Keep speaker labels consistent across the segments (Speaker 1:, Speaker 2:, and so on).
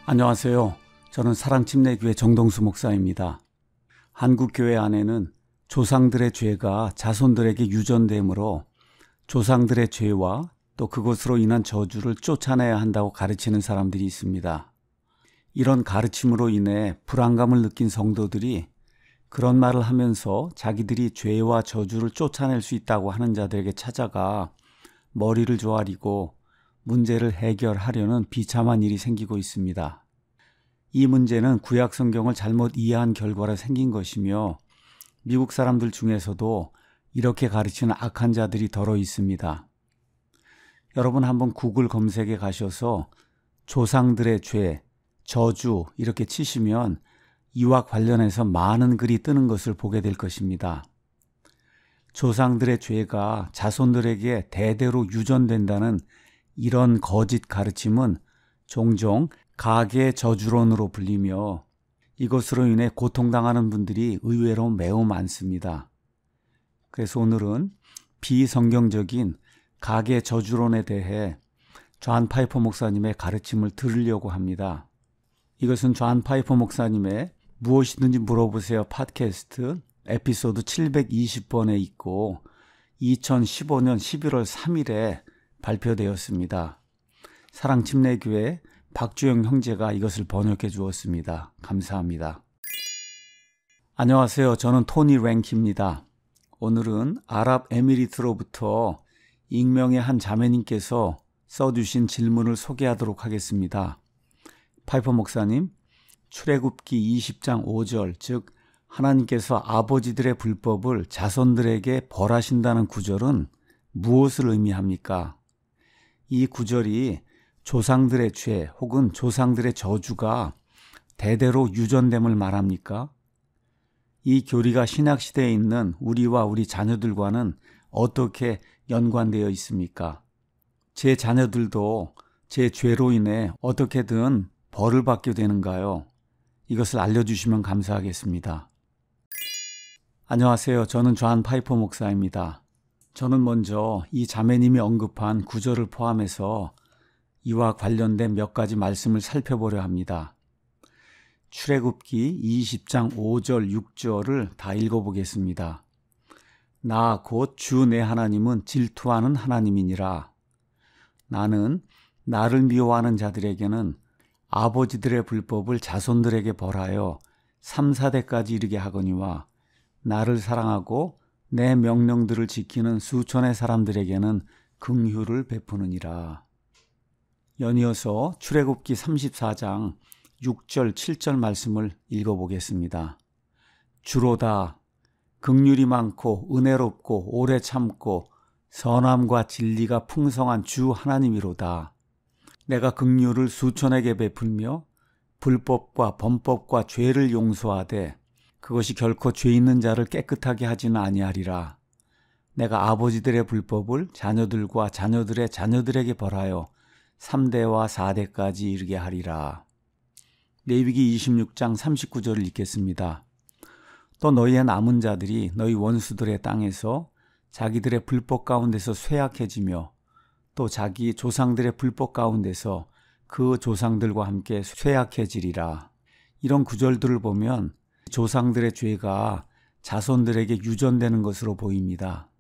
Speaker 1: 안녕하세요. 저는 사랑침례교회 정동수 목사입니다. 한국교회 안에는 조상들의 죄가 자손들에게 유전되므로 조상들의 죄와 또 그것으로 인한 저주를 쫓아내야 한다고 가르치는 사람들이 있습니다. 이런 가르침으로 인해 불안감을 느낀 성도들이 그런 말을 하면서 자기들이 죄와 저주를 쫓아낼 수 있다고 하는 자들에게 찾아가 머리를 조아리고 문제를 해결하려는 비참한 일이 생기고 있습니다. 이 문제는 구약 성경을 잘못 이해한 결과로 생긴 것이며 미국 사람들 중에서도 이렇게 가르치는 악한 자들이 더러 있습니다. 여러분 한번 구글 검색에 가셔서 조상들의 죄, 저주 이렇게 치시면 이와 관련해서 많은 글이 뜨는 것을 보게 될 것입니다. 조상들의 죄가 자손들에게 대대로 유전된다는 이런 거짓 가르침은 종종 가계 저주론으로 불리며 이것으로 인해 고통당하는 분들이 의외로 매우 많습니다. 그래서 오늘은 비성경적인 가계 저주론에 대해 존 파이퍼 목사님의 가르침을 들으려고 합니다. 이것은 존 파이퍼 목사님의 무엇이든지 물어보세요 팟캐스트 에피소드 720번에 있고 2015년 11월 3일에 발표되었습니다. 사랑침례교회 박주영 형제가 이것을 번역해 주었습니다. 감사합니다. 안녕하세요. 저는 토니 랭키입니다. 오늘은 아랍에미리트로부터 익명의 한 자매님께서 써주신 질문을 소개하도록 하겠습니다. 파이퍼 목사님, 출애굽기 20장 5절, 즉 하나님께서 아버지들의 불법을 자손들에게 벌하신다는 구절은 무엇을 의미합니까? 이 구절이 조상들의 죄 혹은 조상들의 저주가 대대로 유전됨을 말합니까? 이 교리가 신약시대에 있는 우리와 우리 자녀들과는 어떻게 연관되어 있습니까? 제 자녀들도 제 죄로 인해 어떻게든 벌을 받게 되는가요? 이것을 알려주시면 감사하겠습니다. 안녕하세요. 저는 존 파이퍼 목사입니다. 저는 먼저 이 자매님이 언급한 구절을 포함해서 이와 관련된 몇 가지 말씀을 살펴보려 합니다. 출애굽기 20장 5절 6절을 다 읽어보겠습니다. 나 곧 주 내 하나님은 질투하는 하나님이니라. 나는 나를 미워하는 자들에게는 아버지들의 불법을 자손들에게 벌하여 3, 4대까지 이르게 하거니와 나를 사랑하고 내 명령들을 지키는 수천의 사람들에게는 긍휼을 베푸느니라. 연이어서 출애굽기 34장 6절 7절 말씀을 읽어보겠습니다. 주로다 긍휼이 많고 은혜롭고 오래 참고 선함과 진리가 풍성한 주 하나님이로다. 내가 긍휼을 수천에게 베풀며 불법과 범법과 죄를 용서하되 그것이 결코 죄 있는 자를 깨끗하게 하지는 아니하리라. 내가 아버지들의 불법을 자녀들과 자녀들의 자녀들에게 벌하여 3대와 4대까지 이르게 하리라. 레위기 26장 39절을 읽겠습니다. 또 너희의 남은 자들이 너희 원수들의 땅에서 자기들의 불법 가운데서 쇠약해지며 또 자기 조상들의 불법 가운데서 그 조상들과 함께 쇠약해지리라. 이런 구절들을 보면 조상들의 죄가 자손들에게 유전되는 것으로 보입니다.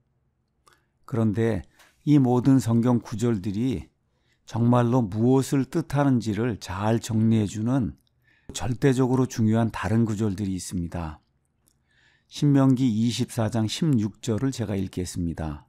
Speaker 1: 그런데 이 모든 성경 구절들이 정말로 무엇을 뜻하는지를 잘 정리해주는 절대적으로 중요한 다른 구절들이 있습니다. 신명기 24장 16절을 제가 읽겠습니다.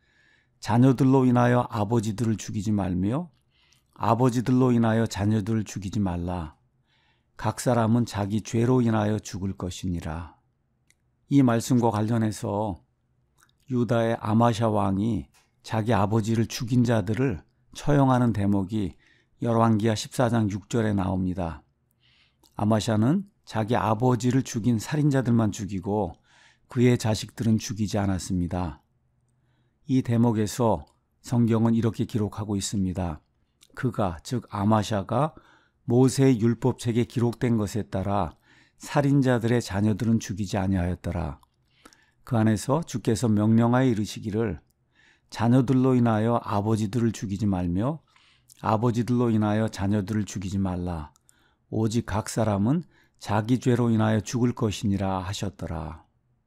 Speaker 1: 자녀들로 인하여 아버지들을 죽이지 말며 아버지들로 인하여 자녀들을 죽이지 말라. 각 사람은 자기 죄로 인하여 죽을 것이니라. 이 말씀과 관련해서 유다의 아마샤 왕이 자기 아버지를 죽인 자들을 처형하는 대목이 열왕기하 14장 6절에 나옵니다. 아마샤는 자기 아버지를 죽인 살인자들만 죽이고 그의 자식들은 죽이지 않았습니다. 이 대목에서 성경은 이렇게 기록하고 있습니다. 그가, 즉 아마샤가 모세의 율법책에 기록된 것에 따라 살인자들의 자녀들은 죽이지 아니하였더라. 그 안에서 주께서 명령하여 이르시기를 자녀들로 인하여 아버지들을 죽이지 말며 아버지들로 인하여 자녀들을 죽이지 말라. 오직 각 사람은 자기 죄로 인하여 죽을 것이니라 하셨더라.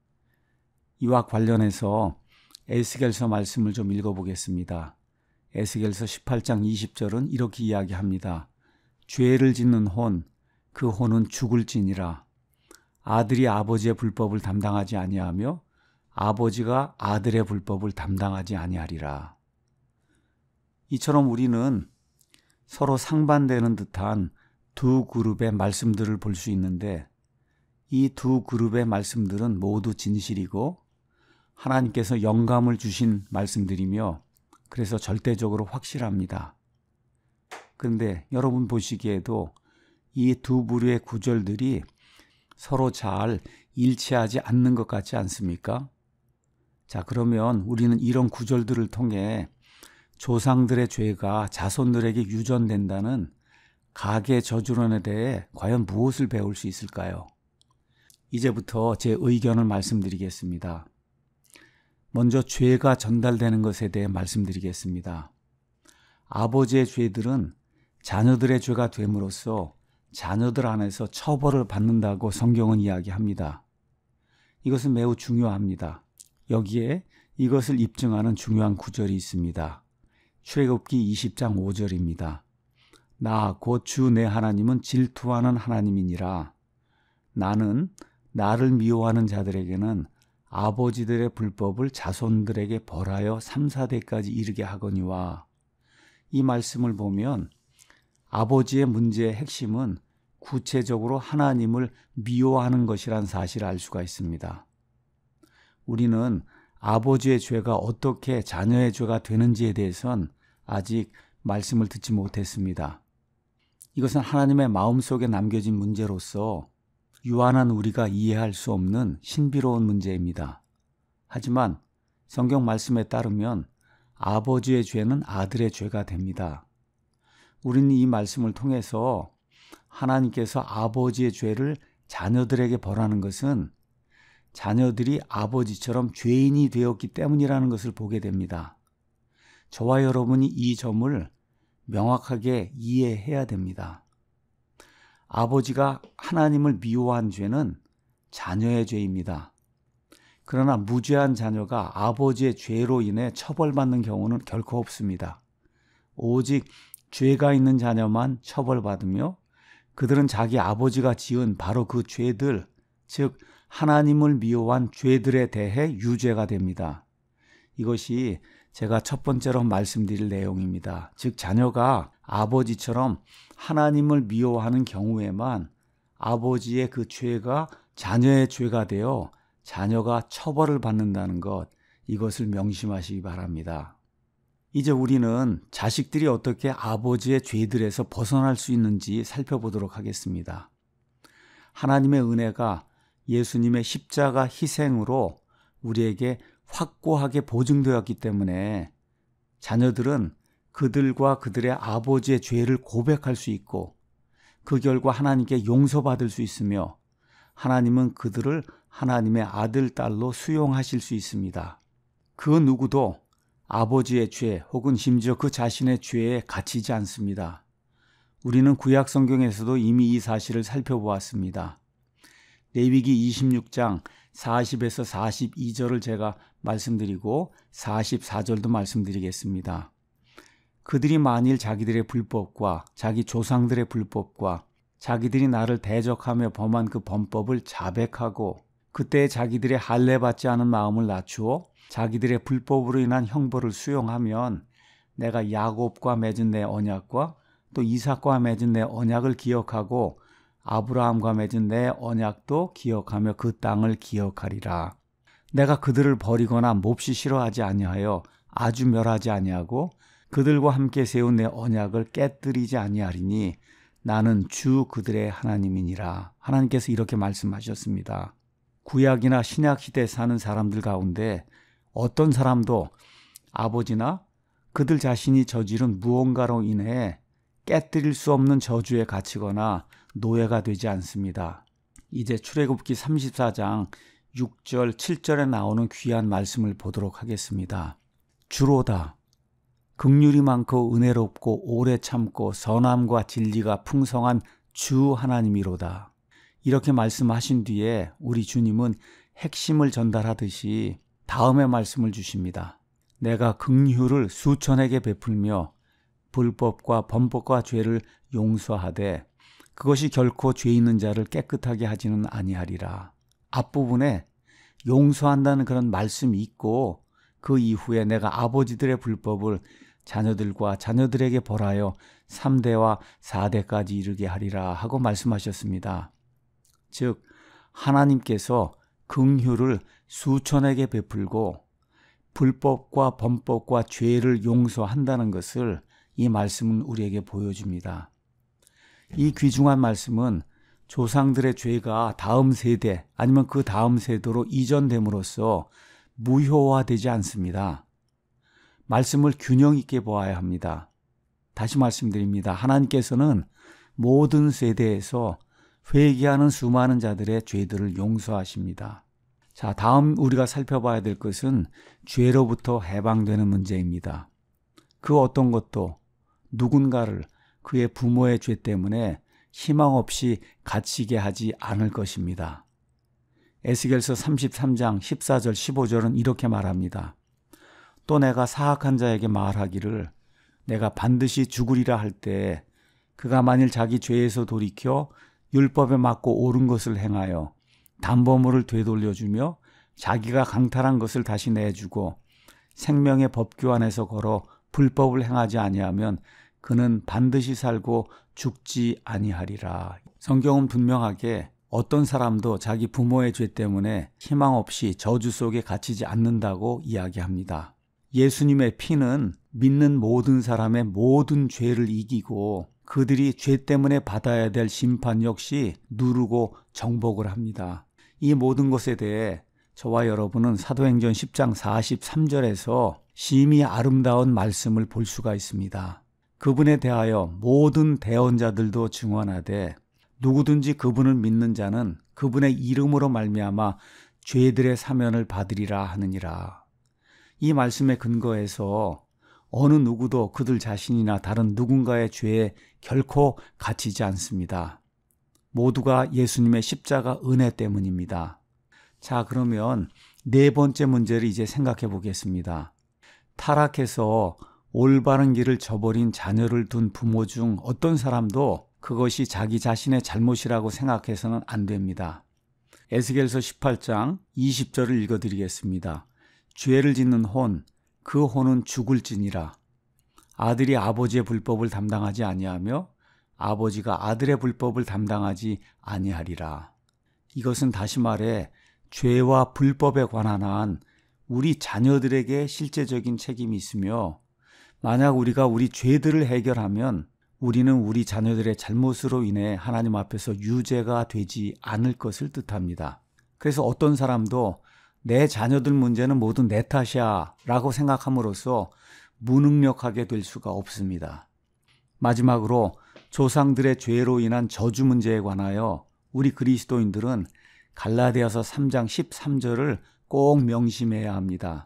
Speaker 1: 이와 관련해서 에스겔서 말씀을 좀 읽어보겠습니다. 에스겔서 18장 20절은 이렇게 이야기합니다. 죄를 짓는 혼, 그 혼은 죽을지니라. 아들이 아버지의 불법을 담당하지 아니하며 아버지가 아들의 불법을 담당하지 아니하리라. 이처럼 우리는 서로 상반되는 듯한 두 그룹의 말씀들을 볼 수 있는데 이 두 그룹의 말씀들은 모두 진실이고 하나님께서 영감을 주신 말씀들이며 그래서 절대적으로 확실합니다. 그런데 여러분 보시기에도 이 두 부류의 구절들이 서로 잘 일치하지 않는 것 같지 않습니까? 자, 그러면 우리는 이런 구절들을 통해 조상들의 죄가 자손들에게 유전된다는 가계 저주론에 대해 과연 무엇을 배울 수 있을까요? 이제부터 제 의견을 말씀드리겠습니다. 먼저 죄가 전달되는 것에 대해 말씀드리겠습니다. 아버지의 죄들은 자녀들의 죄가 됨으로써 자녀들 안에서 처벌을 받는다고 성경은 이야기합니다. 이것은 매우 중요합니다. 여기에 이것을 입증하는 중요한 구절이 있습니다. 출애굽기 20장 5절입니다. 나 곧 주 내 하나님은 질투하는 하나님이니라. 나는 나를 미워하는 자들에게는 아버지들의 불법을 자손들에게 벌하여 3, 4대까지 이르게 하거니와. 이 말씀을 보면 아버지의 문제의 핵심은 구체적으로 하나님을 미워하는 것이란 사실을 알 수가 있습니다. 우리는 아버지의 죄가 어떻게 자녀의 죄가 되는지에 대해선 아직 말씀을 듣지 못했습니다. 이것은 하나님의 마음속에 남겨진 문제로서 유한한 우리가 이해할 수 없는 신비로운 문제입니다. 하지만 성경 말씀에 따르면 아버지의 죄는 아들의 죄가 됩니다. 우리는 이 말씀을 통해서 하나님께서 아버지의 죄를 자녀들에게 벌하는 것은 자녀들이 아버지처럼 죄인이 되었기 때문이라는 것을 보게 됩니다. 저와 여러분이 이 점을 명확하게 이해해야 됩니다. 아버지가 하나님을 미워한 죄는 자녀의 죄입니다. 그러나 무죄한 자녀가 아버지의 죄로 인해 처벌받는 경우는 결코 없습니다. 오직 죄가 있는 자녀만 처벌받으며 그들은 자기 아버지가 지은 바로 그 죄들, 즉 하나님을 미워한 죄들에 대해 유죄가 됩니다. 이것이 제가 첫 번째로 말씀드릴 내용입니다. 즉 자녀가 아버지처럼 하나님을 미워하는 경우에만 아버지의 그 죄가 자녀의 죄가 되어 자녀가 처벌을 받는다는 것, 이것을 명심하시기 바랍니다. 이제 우리는 자식들이 어떻게 아버지의 죄들에서 벗어날 수 있는지 살펴보도록 하겠습니다. 하나님의 은혜가 예수님의 십자가 희생으로 우리에게 확고하게 보증되었기 때문에 자녀들은 그들과 그들의 아버지의 죄를 고백할 수 있고 그 결과 하나님께 용서받을 수 있으며 하나님은 그들을 하나님의 아들, 딸로 수용하실 수 있습니다. 그 누구도 아버지의 죄 혹은 심지어 그 자신의 죄에 갇히지 않습니다. 우리는 구약 성경에서도 이미 이 사실을 살펴보았습니다. 레위기 26장 40에서 42절을 제가 말씀드리고 44절도 말씀드리겠습니다. 그들이 만일 자기들의 불법과 자기 조상들의 불법과 자기들이 나를 대적하며 범한 그 범법을 자백하고 그때 자기들의 할례받지 않은 마음을 낮추어 자기들의 불법으로 인한 형벌을 수용하면 내가 야곱과 맺은 내 언약과 또 이삭과 맺은 내 언약을 기억하고 아브라함과 맺은 내 언약도 기억하며 그 땅을 기억하리라. 내가 그들을 버리거나 몹시 싫어하지 아니하여 아주 멸하지 아니하고 그들과 함께 세운 내 언약을 깨뜨리지 아니하리니 나는 주 그들의 하나님이니라. 하나님께서 이렇게 말씀하셨습니다. 구약이나 신약 시대에 사는 사람들 가운데 어떤 사람도 아버지나 그들 자신이 저지른 무언가로 인해 깨뜨릴 수 없는 저주에 갇히거나 노예가 되지 않습니다. 이제 출애굽기 34장 6절, 7절에 나오는 귀한 말씀을 보도록 하겠습니다. 주로다. 긍휼이 많고 은혜롭고 오래 참고 선함과 진리가 풍성한 주 하나님이로다. 이렇게 말씀하신 뒤에 우리 주님은 핵심을 전달하듯이 다음의 말씀을 주십니다. 내가 긍휼을 수천에게 베풀며 불법과 범법과 죄를 용서하되 그것이 결코 죄 있는 자를 깨끗하게 하지는 아니하리라. 앞부분에 용서한다는 그런 말씀이 있고 그 이후에 내가 아버지들의 불법을 자녀들과 자녀들에게 벌하여 3대와 4대까지 이르게 하리라 하고 말씀하셨습니다. 즉 하나님께서 긍휼을 수천에게 베풀고 불법과 범법과 죄를 용서한다는 것을 이 말씀은 우리에게 보여줍니다. 이 귀중한 말씀은 조상들의 죄가 다음 세대 아니면 그 다음 세대로 이전됨으로써 무효화되지 않습니다. 말씀을 균형 있게 보아야 합니다. 다시 말씀드립니다. 하나님께서는 모든 세대에서 회개하는 수많은 자들의 죄들을 용서하십니다. 자, 다음 우리가 살펴봐야 될 것은 죄로부터 해방되는 문제입니다. 그 어떤 것도 누군가를 그의 부모의 죄 때문에 희망 없이 갇히게 하지 않을 것입니다. 에스겔서 33장 14절 15절은 이렇게 말합니다. 또 내가 사악한 자에게 말하기를 내가 반드시 죽으리라 할 때 그가 만일 자기 죄에서 돌이켜 율법에 맞고 옳은 것을 행하여 담보물을 되돌려주며 자기가 강탈한 것을 다시 내주고 생명의 법규 안에서 걸어 불법을 행하지 아니하면 그는 반드시 살고 죽지 아니하리라. 성경은 분명하게 어떤 사람도 자기 부모의 죄 때문에 희망 없이 저주 속에 갇히지 않는다고 이야기합니다. 예수님의 피는 믿는 모든 사람의 모든 죄를 이기고 그들이 죄 때문에 받아야 될 심판 역시 누르고 정복을 합니다. 이 모든 것에 대해 저와 여러분은 사도행전 10장 43절에서 심히 아름다운 말씀을 볼 수가 있습니다. 그분에 대하여 모든 대언자들도 증언하되 누구든지 그분을 믿는 자는 그분의 이름으로 말미암아 죄들의 사면을 받으리라 하느니라. 이 말씀에 근거해서 어느 누구도 그들 자신이나 다른 누군가의 죄에 결코 갇히지 않습니다. 모두가 예수님의 십자가 은혜 때문입니다. 자, 그러면 네 번째 문제를 이제 생각해 보겠습니다. 타락해서 올바른 길을 저버린 자녀를 둔 부모 중 어떤 사람도 그것이 자기 자신의 잘못이라고 생각해서는 안 됩니다. 에스겔서 18장 20절을 읽어드리겠습니다. 죄를 짓는 혼, 그 혼은 죽을지니라. 아들이 아버지의 불법을 담당하지 아니하며 아버지가 아들의 불법을 담당하지 아니하리라. 이것은 다시 말해 죄와 불법에 관한 한 우리 자녀들에게 실제적인 책임이 있으며 만약 우리가 우리 죄들을 해결하면 우리는 우리 자녀들의 잘못으로 인해 하나님 앞에서 유죄가 되지 않을 것을 뜻합니다. 그래서 어떤 사람도 내 자녀들 문제는 모두 내 탓이야 라고 생각함으로써 무능력하게 될 수가 없습니다. 마지막으로 조상들의 죄로 인한 저주 문제에 관하여 우리 그리스도인들은 갈라디아서 3장 13절을 꼭 명심해야 합니다.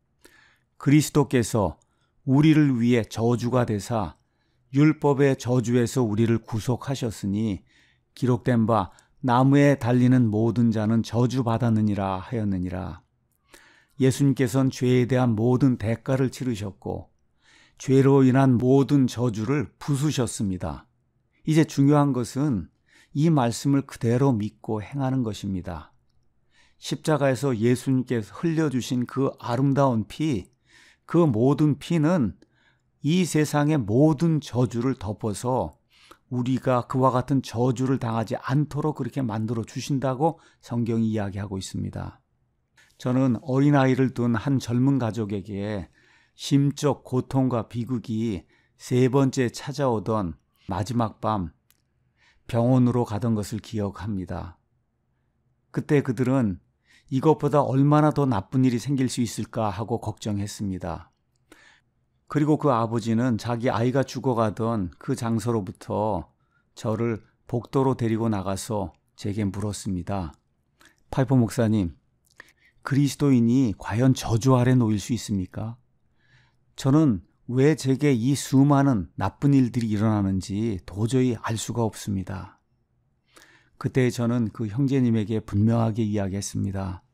Speaker 1: 그리스도께서 우리를 위해 저주가 되사 율법의 저주에서 우리를 구속하셨으니 기록된 바 나무에 달리는 모든 자는 저주받았느니라 하였느니라. 예수님께서는 죄에 대한 모든 대가를 치르셨고 죄로 인한 모든 저주를 부수셨습니다. 이제 중요한 것은 이 말씀을 그대로 믿고 행하는 것입니다. 십자가에서 예수님께서 흘려주신 그 아름다운 피, 그 모든 피는 이 세상의 모든 저주를 덮어서 우리가 그와 같은 저주를 당하지 않도록 그렇게 만들어 주신다고 성경이 이야기하고 있습니다. 저는 어린아이를 둔 한 젊은 가족에게 심적 고통과 비극이 세 번째 찾아오던 마지막 밤 병원으로 가던 것을 기억합니다. 그때 그들은 이것보다 얼마나 더 나쁜 일이 생길 수 있을까 하고 걱정했습니다. 그리고 그 아버지는 자기 아이가 죽어가던 그 장소로부터 저를 복도로 데리고 나가서 제게 물었습니다. 파이퍼 목사님, 그리스도인이 과연 저주 아래 놓일 수 있습니까? 저는 왜 제게 이 수많은 나쁜 일들이 일어나는지 도저히 알 수가 없습니다. 그때 저는 그 형제님에게 분명하게 이야기했습니다.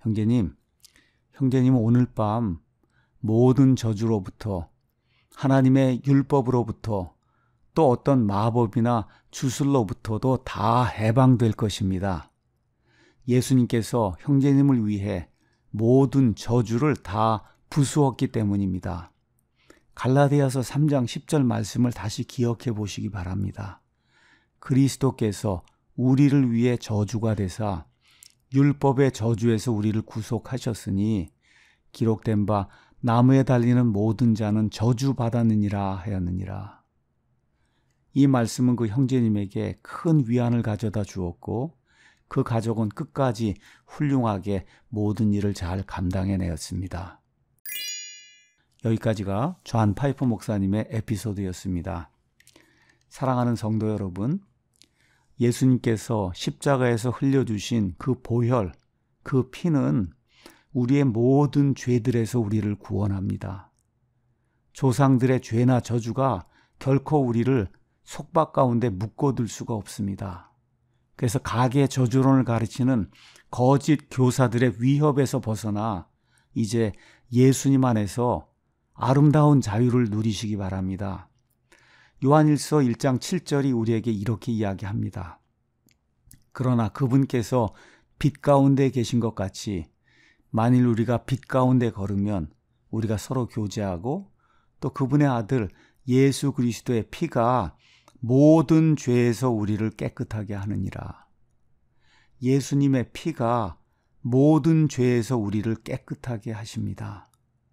Speaker 1: 형제님 오늘 밤 모든 저주로부터, 하나님의 율법으로부터, 또 어떤 마법이나 주술로부터도 다 해방될 것입니다. 예수님께서 형제님을 위해 모든 저주를 다 부수었기 때문입니다. 갈라디아서 3장 10절 말씀을 다시 기억해 보시기 바랍니다. 그리스도께서 우리를 위해 저주가 되사 율법의 저주에서 우리를 구속하셨으니 기록된 바 나무에 달리는 모든 자는 저주받았느니라 하였느니라. 이 말씀은 그 형제님에게 큰 위안을 가져다 주었고 그 가족은 끝까지 훌륭하게 모든 일을 잘 감당해내었습니다. 여기까지가 존 파이퍼 목사님의 에피소드였습니다. 사랑하는 성도 여러분, 예수님께서 십자가에서 흘려주신 그 보혈, 그 피는 우리의 모든 죄들에서 우리를 구원합니다. 조상들의 죄나 저주가 결코 우리를 속박 가운데 묶어둘 수가 없습니다. 그래서 가계 저주론을 가르치는 거짓 교사들의 위협에서 벗어나 이제 예수님 안에서 아름다운 자유를 누리시기 바랍니다. 요한일서 1장 7절이 우리에게 이렇게 이야기합니다. 그러나 그분께서 빛 가운데 계신 것 같이 만일 우리가 빛 가운데 걸으면 우리가 서로 교제하고 또 그분의 아들 예수 그리스도의 피가 모든 죄에서 우리를 깨끗하게 하느니라. 예수님의 피가 모든 죄에서 우리를 깨끗하게 하십니다.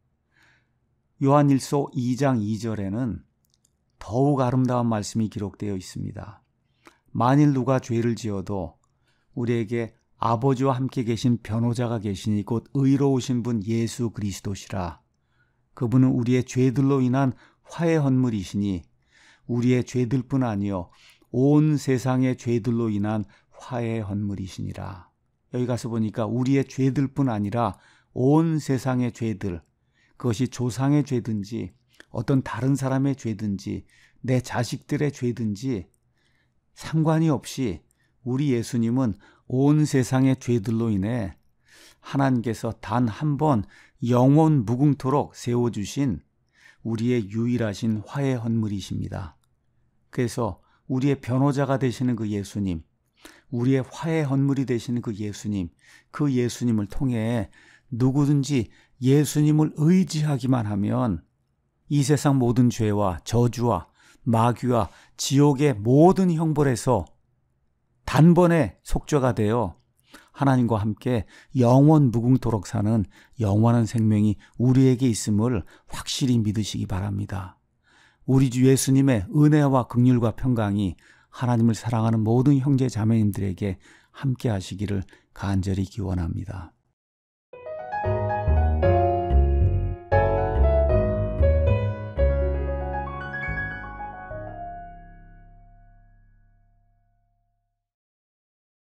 Speaker 1: 요한일서 2장 2절에는 더욱 아름다운 말씀이 기록되어 있습니다. 만일 누가 죄를 지어도 우리에게 아버지와 함께 계신 변호자가 계시니 곧 의로우신 분 예수 그리스도시라. 그분은 우리의 죄들로 인한 화해 헌물이시니 우리의 죄들뿐 아니요 온 세상의 죄들로 인한 화해 헌물이시니라. 여기 가서 보니까 우리의 죄들뿐 아니라 온 세상의 죄들, 그것이 조상의 죄든지 어떤 다른 사람의 죄든지 내 자식들의 죄든지 상관이 없이 우리 예수님은 온 세상의 죄들로 인해 하나님께서 단 한 번 영원 무궁토록 세워주신 우리의 유일하신 화해 헌물이십니다. 그래서 우리의 변호자가 되시는 그 예수님, 우리의 화해 헌물이 되시는 그 예수님을 통해 누구든지 예수님을 의지하기만 하면 이 세상 모든 죄와 저주와 마귀와 지옥의 모든 형벌에서 단번에 속죄가 되어 하나님과 함께 영원 무궁토록 사는 영원한 생명이 우리에게 있음을 확실히 믿으시기 바랍니다. 우리 주 예수님의 은혜와 긍휼과 평강이 하나님을 사랑하는 모든 형제 자매님들에게 함께 하시기를 간절히 기원합니다.